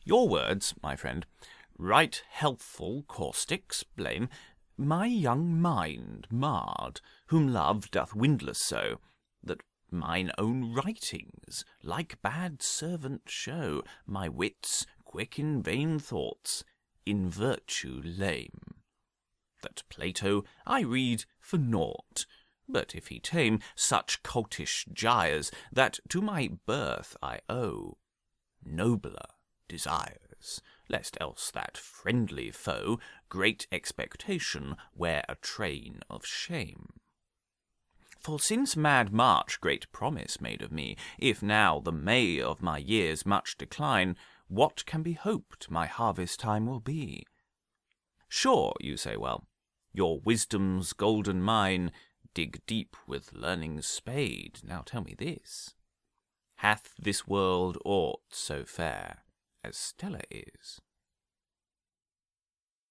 Your words, my friend, right healthful caustics, blame my young mind marred, whom love doth windless so, that mine own writings, like bad servant, show my wits quick in vain thoughts, in virtue lame. That Plato I read for naught, but if he tame such coltish gyres, that to my birth I owe nobler desires, lest else that friendly foe great expectation wear a train of shame. For since mad March great promise made of me, if now the May of my years much decline, what can be hoped my harvest time will be? Sure, you say well, your wisdom's golden mine dig deep with learning's spade. Now tell me this, hath this world aught so fair as Stella is?